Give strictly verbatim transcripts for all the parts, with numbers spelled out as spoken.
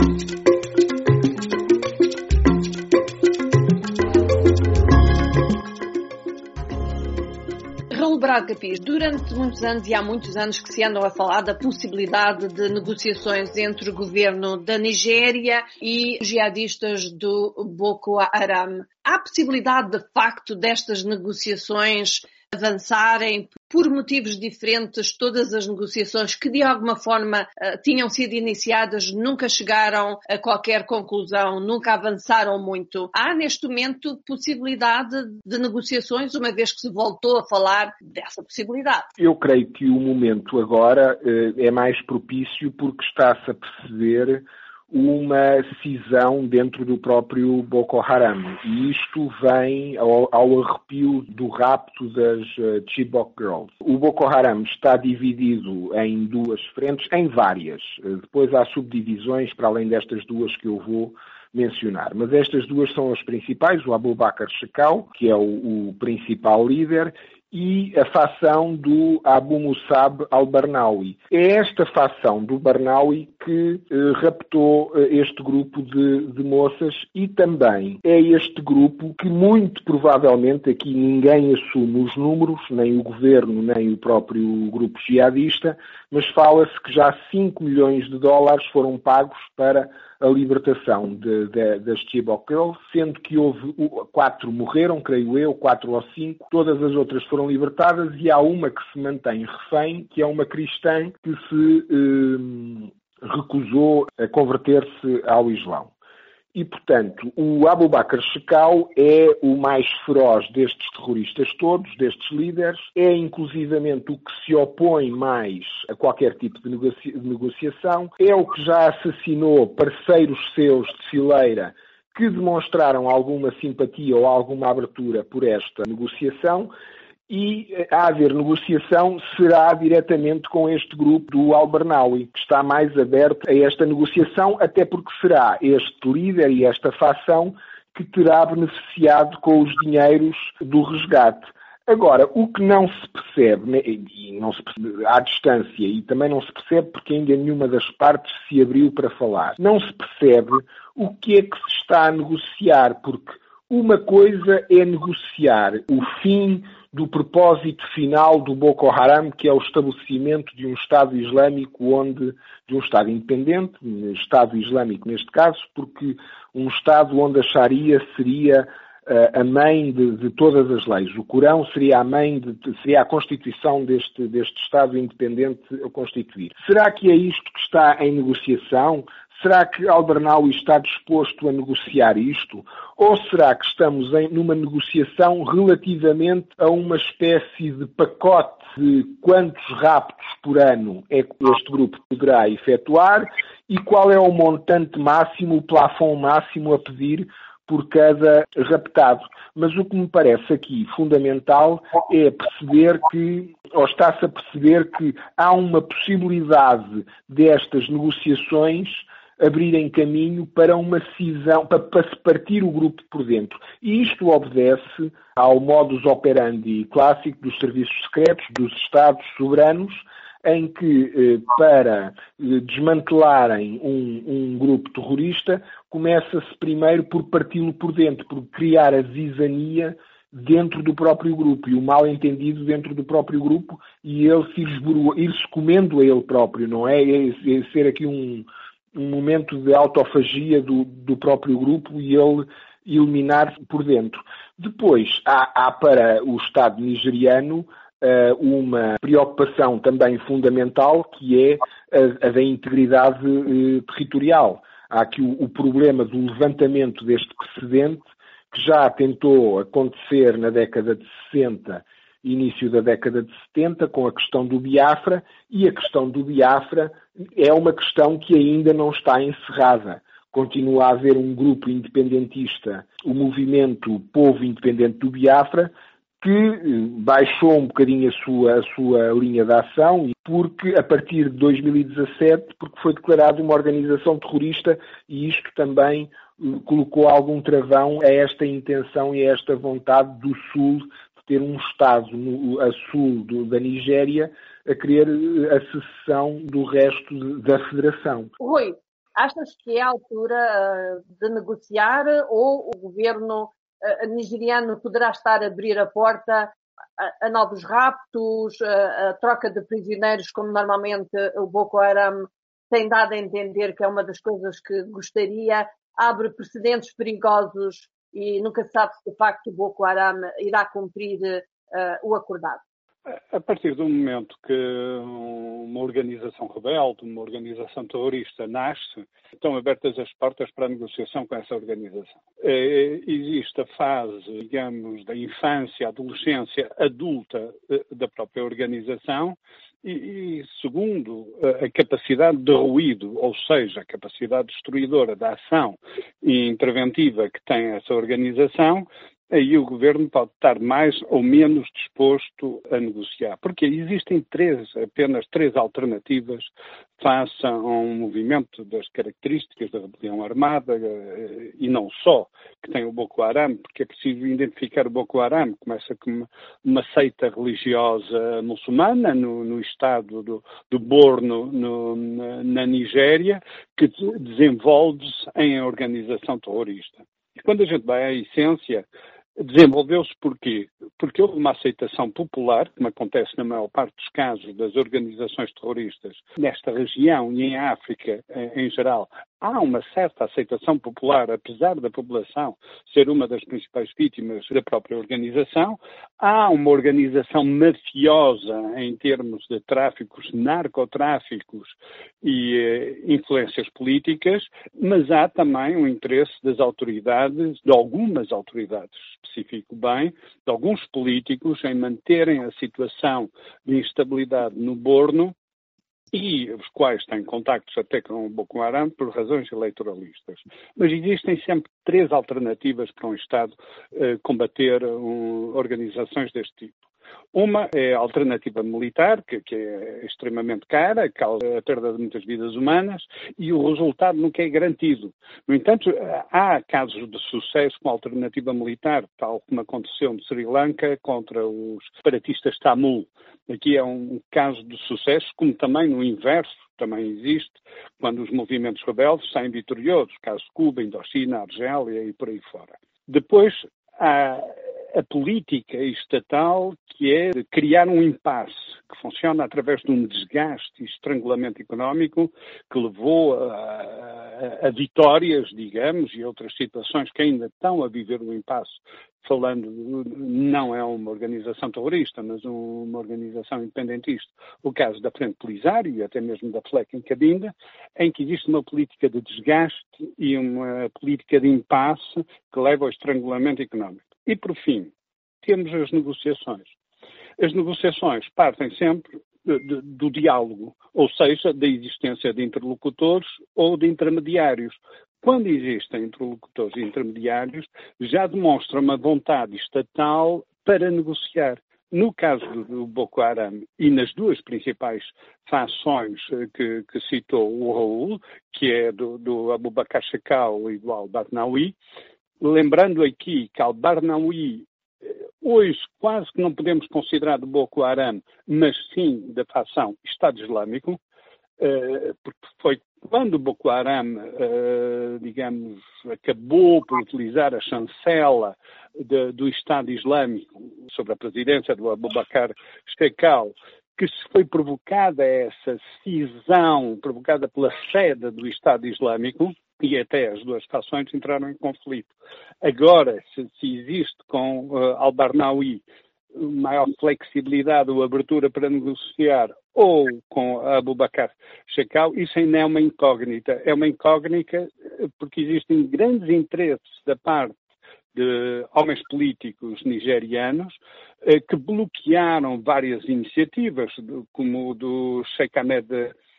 Raul Braga Pires, durante muitos anos, e há muitos anos que se andam a falar da possibilidade de negociações entre o governo da Nigéria e os jihadistas do Boko Haram. Há possibilidade, de facto, destas negociações avançarem por motivos diferentes? Todas as negociações que de alguma forma uh, tinham sido iniciadas nunca chegaram a qualquer conclusão, nunca avançaram muito. Há neste momento possibilidade de negociações, uma vez que se voltou a falar dessa possibilidade? Eu creio que o momento agora uh, é mais propício porque está-se a perceber uma cisão dentro do próprio Boko Haram. E isto vem ao, ao arrepio do rapto das uh, Chibok Girls. O Boko Haram está dividido em duas frentes, em várias. Uh, depois há subdivisões para além destas duas que eu vou mencionar. Mas estas duas são as principais, o Abu Bakr Shekau, que é o, o principal líder, e a facção do Abu Musab al-Barnawi. É esta facção do Barnawi que eh, raptou eh, este grupo de, de moças e também é este grupo que muito provavelmente, aqui ninguém assume os números, nem o governo, nem o próprio grupo jihadista, mas fala-se que já cinco milhões de dólares foram pagos para a libertação de, de, das Chibok Girls, sendo que houve quatro morreram, creio eu, quatro ou cinco, todas as outras foram libertadas e há uma que se mantém refém, que é uma cristã que se eh, recusou a converter-se ao Islão. E, portanto, o Abu Bakr Shekau é o mais feroz destes terroristas todos, destes líderes, é inclusivamente o que se opõe mais a qualquer tipo de, negocia- de negociação, é o que já assassinou parceiros seus de fileira que demonstraram alguma simpatia ou alguma abertura por esta negociação. E a haver negociação será diretamente com este grupo do Al-Barnawi, que está mais aberto a esta negociação, até porque será este líder e esta facção que terá beneficiado com os dinheiros do resgate. Agora, o que não se percebe, e não se percebe à distância, e também não se percebe porque ainda nenhuma das partes se abriu para falar, não se percebe o que é que se está a negociar, porque uma coisa é negociar o fim do propósito final do Boko Haram, que é o estabelecimento de um Estado Islâmico, onde, de um Estado independente, um Estado Islâmico neste caso, porque um Estado onde a Sharia seria uh, a mãe de, de todas as leis. O Corão seria a mãe, de, seria a constituição deste, deste Estado independente a constituir. Será que é isto que está em negociação? Será que Al-Barnawi está disposto a negociar isto? Ou será que estamos em, numa negociação relativamente a uma espécie de pacote de quantos raptos por ano é que este grupo poderá efetuar e qual é o montante máximo, o plafond máximo a pedir por cada raptado? Mas o que me parece aqui fundamental é perceber que, ou está-se a perceber que há uma possibilidade destas negociações abrirem caminho para uma cisão, para, para se partir o grupo por dentro. E isto obedece ao modus operandi clássico dos serviços secretos, dos Estados soberanos, em que, para desmantelarem um, um grupo terrorista, começa-se primeiro por parti-lo por dentro, por criar a zizania dentro do próprio grupo, e o mal-entendido dentro do próprio grupo, e ele se ir-se ir-se comendo a ele próprio, não é? É, é ser aqui um um momento de autofagia do, do próprio grupo e ele eliminar-se por dentro. Depois, há, há para o Estado nigeriano uh, uma preocupação também fundamental, que é a, a da integridade uh, territorial. Há aqui o, o problema do levantamento deste precedente, que já tentou acontecer na década de sessenta, início da década de setenta, com a questão do Biafra, e a questão do Biafra é uma questão que ainda não está encerrada. Continua a haver um grupo independentista, o movimento Povo Independente do Biafra, que baixou um bocadinho a sua, a sua linha de ação, porque a partir de dois mil e dezassete, porque foi declarada uma organização terrorista, e isto também colocou algum travão a esta intenção e a esta vontade do Sul ter um Estado no, a sul do, da Nigéria a querer a secessão do resto de, da Federação. Rui, Achas que é a altura uh, de negociar ou o governo uh, nigeriano poderá estar a abrir a porta a, a novos raptos, a, a troca de prisioneiros, como normalmente o Boko Haram tem dado a entender que é uma das coisas que gostaria, abre precedentes perigosos e nunca se sabe se de facto o Boko Haram irá cumprir uh, o acordado? A partir do momento que uma organização rebelde, uma organização terrorista nasce, estão abertas as portas para a negociação com essa organização. Existe a fase, digamos, da infância, adolescência, adulta da própria organização e, segundo, a capacidade de ruído, ou seja, a capacidade destruidora da ação e interventiva que tem essa organização, aí o governo pode estar mais ou menos disposto a negociar. Porque existem três, apenas três alternativas face a um movimento das características da rebelião armada, e não só, que tem o Boko Haram, porque é preciso identificar o Boko Haram. Começa com uma, uma seita religiosa muçulmana no, no estado do, do Borno, no, na, na Nigéria, que desenvolve-se em organização terrorista. E quando a gente vai à essência, desenvolveu-se porquê? Porque houve uma aceitação popular, como acontece na maior parte dos casos das organizações terroristas nesta região e em África em geral. Há uma certa aceitação popular, apesar da população ser uma das principais vítimas da própria organização. Há uma organização mafiosa em termos de tráficos, narcotráficos e eh, influências políticas, mas há também um interesse das autoridades, de algumas autoridades, especifico bem, de alguns políticos em manterem a situação de instabilidade no Borno, e os quais têm contactos até com o Boko Haram por razões eleitoralistas. Mas existem sempre três alternativas para um Estado eh, combater um, organizações deste tipo. Uma é a alternativa militar, que, que é extremamente cara, causa a perda de muitas vidas humanas, e o resultado nunca é garantido. No entanto, há casos de sucesso com a alternativa militar, tal como aconteceu no Sri Lanka contra os separatistas Tamil. Aqui é um caso de sucesso, como também no inverso também existe, quando os movimentos rebeldes saem vitoriosos, caso de Cuba, Indochina, Argélia e por aí fora. Depois, há a política estatal, que é de criar um impasse, que funciona através de um desgaste e estrangulamento económico que levou a, a, a vitórias, digamos, e outras situações que ainda estão a viver o impasse. Falando, não é uma organização terrorista, mas uma organização independentista. O caso da Frente Polisário e até mesmo da F L E C em Cabinda, em que existe uma política de desgaste e uma política de impasse que leva ao estrangulamento económico. E, por fim, temos as negociações. As negociações partem sempre de, de, do diálogo, ou seja, da existência de interlocutores ou de intermediários. Quando existem interlocutores e intermediários, já demonstra uma vontade estatal para negociar. No caso do, do Boko Haram e nas duas principais fações que, que citou o Raul, que é do, do Abu Bakr Shekau e do Al-Barnawi, lembrando aqui que Al-Barnawi hoje quase que não podemos considerar do Boko Haram, mas sim da facção Estado Islâmico, porque foi quando o Boko Haram, digamos, acabou por utilizar a chancela de, do Estado Islâmico sob a presidência do Abu Bakr Shekau, que se foi provocada essa cisão, provocada pela sede do Estado Islâmico, e até as duas fações entraram em conflito. Agora, se, se existe com uh, Al-Barnawi maior flexibilidade ou abertura para negociar, ou com Abu Bakr Shekau, isso ainda é uma incógnita. É uma incógnita porque existem grandes interesses da parte de homens políticos nigerianos eh, que bloquearam várias iniciativas, como o do Sheikh Ahmed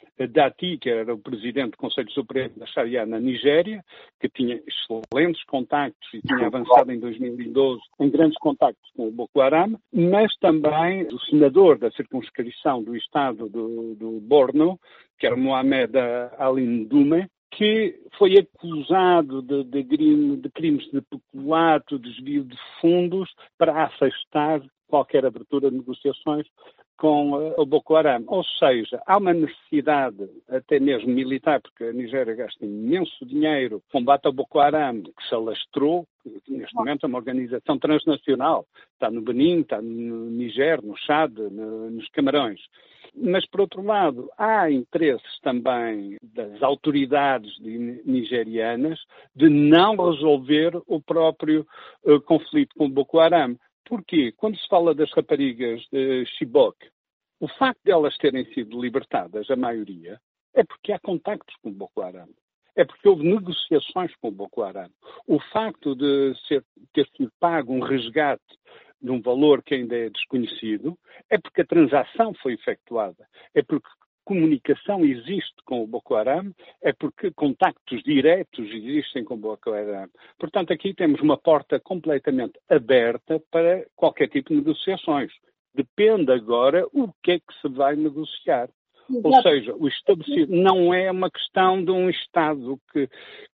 Dati, que era o presidente do Conselho Supremo da Sharia na Nigéria, que tinha excelentes contactos e tinha avançado em dois mil e doze em grandes contactos com o Boko Haram, mas também o senador da circunscrição do estado do, do Borno, que era Mohamed Ali Ndume, que foi acusado de, de, de crimes de peculato, desvio de fundos, para afastar qualquer abertura de negociações com o Boko Haram. Ou seja, há uma necessidade, até mesmo militar, porque a Nigéria gasta imenso dinheiro, combate ao Boko Haram, que se alastrou, neste momento é uma organização transnacional, está no Benin, está no Niger, no Chad, no, nos Camarões. Mas, por outro lado, há interesses também das autoridades nigerianas de não resolver o próprio uh, conflito com o Boko Haram. Porquê? Quando se fala das raparigas de Chibok, o facto de elas terem sido libertadas, a maioria, é porque há contactos com o Boko Haram. É porque houve negociações com o Boko Haram. O facto de ser, ter sido pago um resgate de um valor que ainda é desconhecido, é porque a transação foi efetuada. É porque comunicação existe com o Boko Haram, é porque contactos diretos existem com o Boko Haram. Portanto, aqui temos uma porta completamente aberta para qualquer tipo de negociações. Depende agora o que é que se vai negociar. Exato. Ou seja, o estabelecido não é uma questão de um Estado que,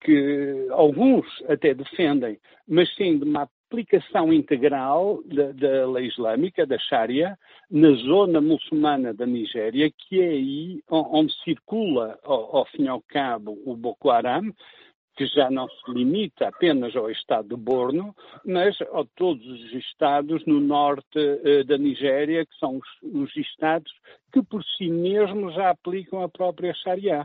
que alguns até defendem, mas sim de uma aplicação integral da, da lei islâmica, da Sharia, na zona muçulmana da Nigéria, que é aí onde circula, ao, ao fim e ao cabo, o Boko Haram, que já não se limita apenas ao estado de Borno, mas a todos os estados no norte uh, da Nigéria, que são os, os estados que por si mesmos já aplicam a própria Sharia.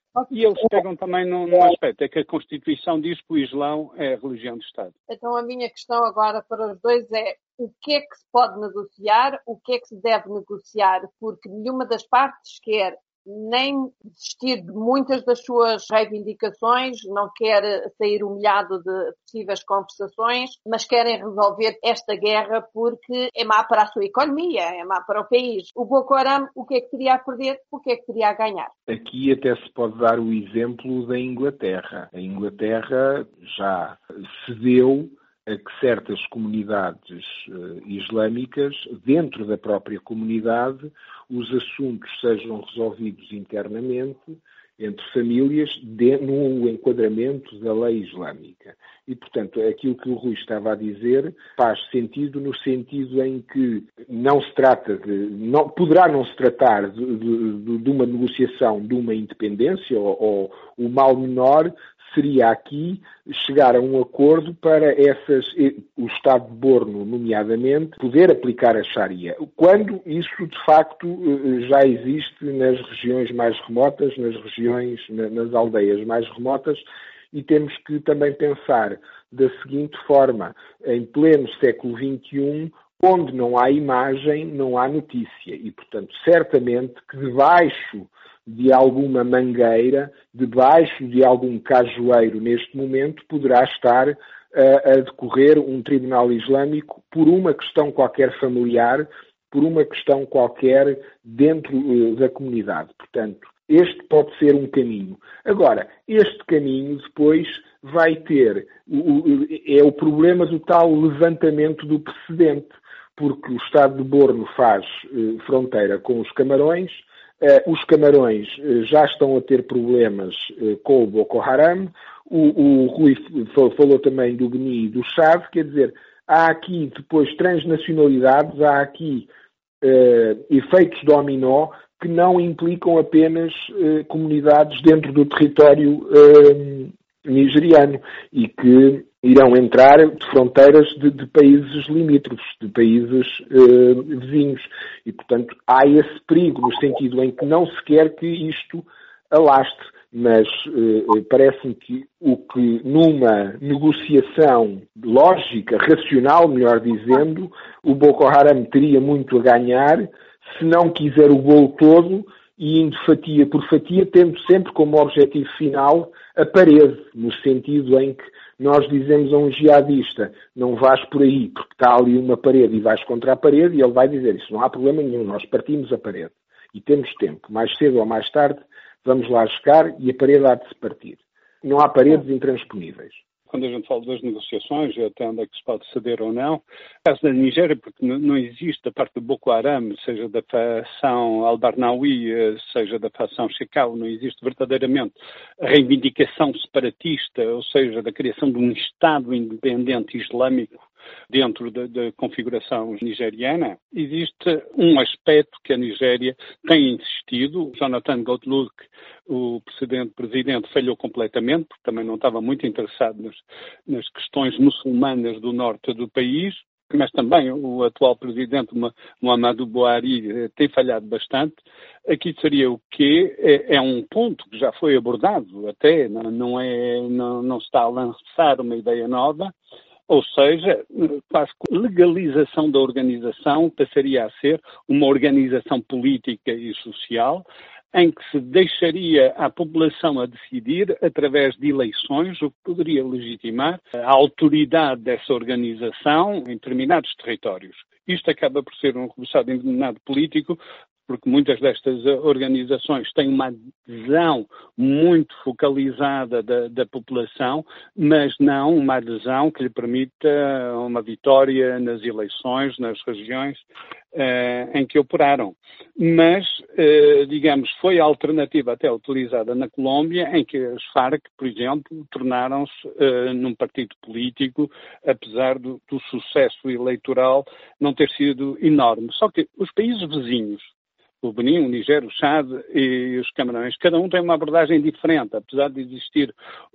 E eles pegam também num, num aspecto, é que a Constituição diz que o Islão é a religião do Estado. Então a minha questão agora para os dois é o que é que se pode negociar, o que é que se deve negociar, porque nenhuma das partes quer nem desistir de muitas das suas reivindicações, não quer sair humilhado de possíveis conversações, mas querem resolver esta guerra porque é má para a sua economia, é má para o país. O Boko Haram, o que é que teria a perder, o que é que teria a ganhar? Aqui até se pode dar o exemplo da Inglaterra. A Inglaterra já cedeu a que certas comunidades uh, islâmicas, dentro da própria comunidade, os assuntos sejam resolvidos internamente, entre famílias, de, no enquadramento da lei islâmica. E, portanto, aquilo que o Rui estava a dizer faz sentido no sentido em que não se trata de, não, poderá não se tratar de, de, de uma negociação de uma independência, ou, ou o mal menor seria aqui chegar a um acordo para essas, o Estado de Borno, nomeadamente, poder aplicar a Sharia. Quando isso, de facto, já existe nas regiões mais remotas, nas regiões, nas aldeias mais remotas, e temos que também pensar da seguinte forma: em pleno século vinte e um, onde não há imagem, não há notícia. E, portanto, certamente que debaixo de alguma mangueira, debaixo de algum cajueiro neste momento, poderá estar uh, a decorrer um tribunal islâmico por uma questão qualquer familiar, por uma questão qualquer dentro uh, da comunidade. Portanto, este pode ser um caminho. Agora, este caminho depois vai ter, o, o, é o problema do tal levantamento do precedente, porque o Estado de Borno faz uh, fronteira com os Camarões. Uh, os Camarões uh, já estão a ter problemas uh, com o Boko Haram. O, o Rui falou também do Benin e do Chad. Quer dizer, há aqui depois transnacionalidades, há aqui uh, efeitos dominó que não implicam apenas uh, comunidades dentro do território uh, nigeriano e que irão entrar de fronteiras de, de países limítrofes, de países uh, vizinhos. E, portanto, há esse perigo, no sentido em que não se quer que isto alastre. Mas uh, parece-me que o que numa negociação lógica, racional, melhor dizendo, o Boko Haram teria muito a ganhar se não quiser o bolo todo e indo fatia por fatia, tendo sempre como objetivo final a parede, no sentido em que nós dizemos a um jihadista, não vais por aí porque está ali uma parede e vais contra a parede, e ele vai dizer, isso não há problema nenhum, nós partimos a parede e temos tempo, mais cedo ou mais tarde vamos lá chegar e a parede há de se partir. Não há paredes intransponíveis. Quando a gente fala das negociações, até onde é que se pode ceder ou não, no caso da Nigéria, porque não existe da parte do Boko Haram, seja da facção Al-Barnawi, seja da facção Shekau, não existe verdadeiramente a reivindicação separatista, ou seja, da criação de um Estado independente islâmico dentro da, da configuração nigeriana, existe um aspecto que a Nigéria tem insistido. Jonathan Goodluck, o precedente presidente, falhou completamente, porque também não estava muito interessado nas, nas questões muçulmanas do norte do país, mas também o atual presidente Muhammadu Buhari tem falhado bastante. Aqui seria o quê? É, é um ponto que já foi abordado até, não, não, é, não, não se está a lançar uma ideia nova, ou seja, quase que legalização da organização passaria a ser uma organização política e social, em que se deixaria a população a decidir através de eleições, o que poderia legitimar a autoridade dessa organização em determinados territórios. Isto acaba por ser um rebuçado envenenado político, porque muitas destas organizações têm uma adesão muito focalizada da, da população, mas não uma adesão que lhe permita uma vitória nas eleições, nas regiões eh, em que operaram. Mas, eh, digamos, foi a alternativa até utilizada na Colômbia, em que as Farc, por exemplo, tornaram-se eh, num partido político, apesar do, do sucesso eleitoral não ter sido enorme. Só que os países vizinhos, o Benin, o Niger, o Chad e os Camarões, cada um tem uma abordagem diferente, apesar de existir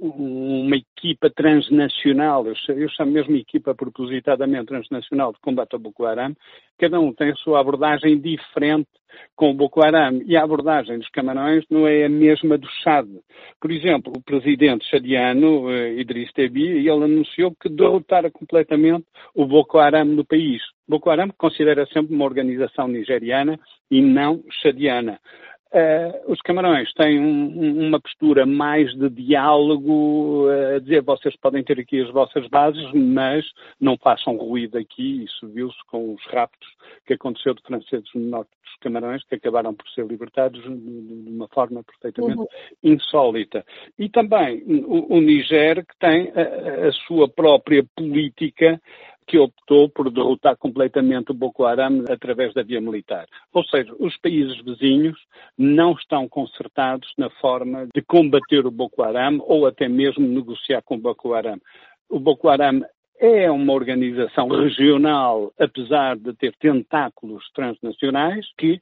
uma equipa transnacional, eu chamo mesmo equipa propositadamente transnacional de combate ao Boko Haram, cada um tem a sua abordagem diferente com o Boko Haram, e a abordagem dos Camarões não é a mesma do Chad. Por exemplo, o presidente chadiano, Idriss Déby, ele anunciou que derrotara completamente o Boko Haram no país. Boko Haram considera sempre uma organização nigeriana e não chadiana. Uh, os Camarões têm um, uma postura mais de diálogo, uh, a dizer, vocês podem ter aqui as vossas bases, mas não façam ruído aqui. Isso viu-se com os raptos que aconteceu de franceses no norte dos Camarões, que acabaram por ser libertados de, de uma forma perfeitamente uhum. insólita. E também o, o Niger, que tem a, a sua própria política, que optou por derrotar completamente o Boko Haram através da via militar. Ou seja, os países vizinhos não estão concertados na forma de combater o Boko Haram ou até mesmo negociar com o Boko Haram. O Boko Haram é uma organização regional, apesar de ter tentáculos transnacionais, que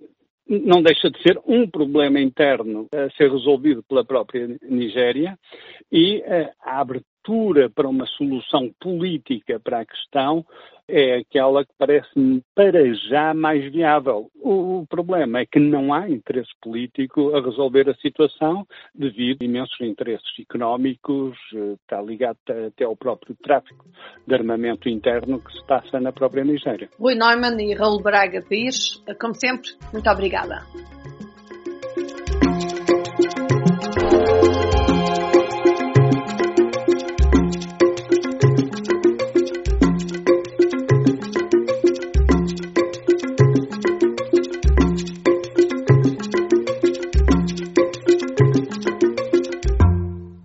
não deixa de ser um problema interno a ser resolvido pela própria Nigéria, e a abertura para uma solução política para a questão é aquela que parece-me para já mais viável. O, o problema é que não há interesse político a resolver a situação devido a imensos interesses económicos, está ligado até ao próprio tráfico de armamento interno que se passa na própria Nigéria. Rui Neumann e Raul Braga Pires, como sempre, muito obrigada.